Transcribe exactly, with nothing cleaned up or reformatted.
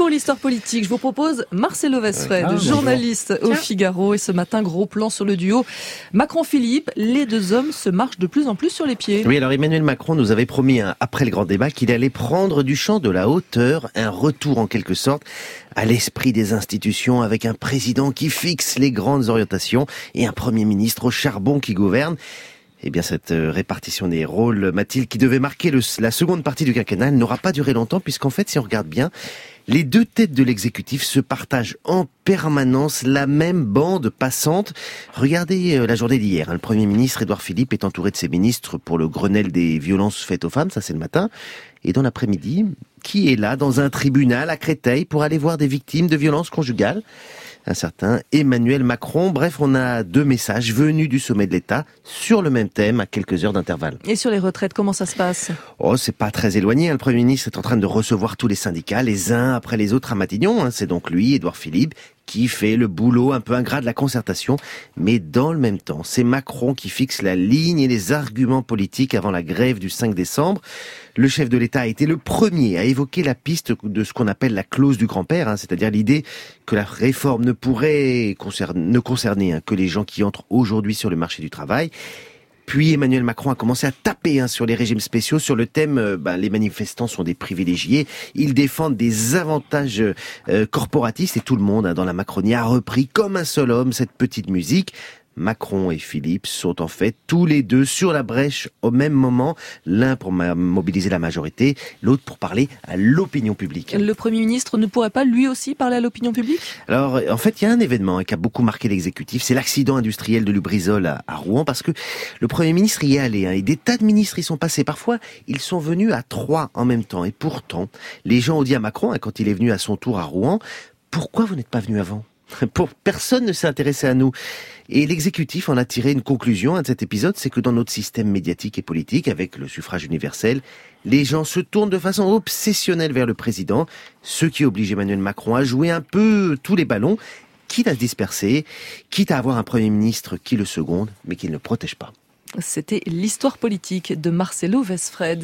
pour l'histoire politique, je vous propose Marcelo Westphred, ah, journaliste au Figaro. Et ce matin, gros plan sur le duo Macron-Philippe. Les deux hommes se marchent de plus en plus sur les pieds. Oui, alors Emmanuel Macron nous avait promis, hein, après le grand débat, qu'il allait prendre du champ de la hauteur, un retour en quelque sorte à l'esprit des institutions, avec un président qui fixe les grandes orientations et un Premier ministre au charbon qui gouverne. Eh bien, cette répartition des rôles, Mathilde, qui devait marquer le, la seconde partie du quinquennat, n'aura pas duré longtemps, puisqu'en fait, si on regarde bien, les deux têtes de l'exécutif se partagent en permanence la même bande passante. Regardez la journée d'hier. Le Premier ministre Édouard Philippe est entouré de ses ministres pour le Grenelle des violences faites aux femmes, ça c'est le matin. Et dans l'après-midi, qui est là dans un tribunal à Créteil pour aller voir des victimes de violences conjugales ? Un certain Emmanuel Macron. Bref, on a deux messages venus du sommet de l'État sur le même thème à quelques heures d'intervalle. Et sur les retraites, comment ça se passe ? Oh, c'est pas très éloigné. Le Premier ministre est en train de recevoir tous les syndicats, les uns après les autres à Matignon. C'est donc lui, Édouard Philippe, qui fait le boulot un peu ingrat de la concertation. Mais dans le même temps, c'est Macron qui fixe la ligne et les arguments politiques avant la grève du cinq décembre. Le chef de l'État a été le premier à évoquer la piste de ce qu'on appelle la clause du grand-père, hein, c'est-à-dire l'idée que la réforme ne pourrait concerner, ne concerner hein, que les gens qui entrent aujourd'hui sur le marché du travail. Puis Emmanuel Macron a commencé à taper hein, sur les régimes spéciaux, sur le thème euh, bah, les manifestants sont des privilégiés, ils défendent des avantages euh, corporatistes et tout le monde hein, dans la Macronie a repris comme un seul homme cette petite musique. Macron et Philippe sont en fait tous les deux sur la brèche au même moment, l'un pour mobiliser la majorité, l'autre pour parler à l'opinion publique. Le Premier ministre ne pourrait pas lui aussi parler à l'opinion publique ? Alors en fait il y a un événement hein, qui a beaucoup marqué l'exécutif, c'est l'accident industriel de Lubrizol à, à Rouen, parce que le Premier ministre y est allé, hein, et des tas de ministres y sont passés, parfois ils sont venus à trois en même temps, et pourtant les gens ont dit à Macron, hein, quand il est venu à son tour à Rouen, pourquoi vous n'êtes pas venu avant ? Pour personne ne s'est intéressé à nous. Et l'exécutif en a tiré une conclusion à cet épisode, c'est que dans notre système médiatique et politique, avec le suffrage universel, les gens se tournent de façon obsessionnelle vers le président, ce qui oblige Emmanuel Macron à jouer un peu tous les ballons, quitte à se disperser, quitte à avoir un Premier ministre qui le seconde, mais qui ne le protège pas. C'était l'histoire politique de Marcelo Westphred.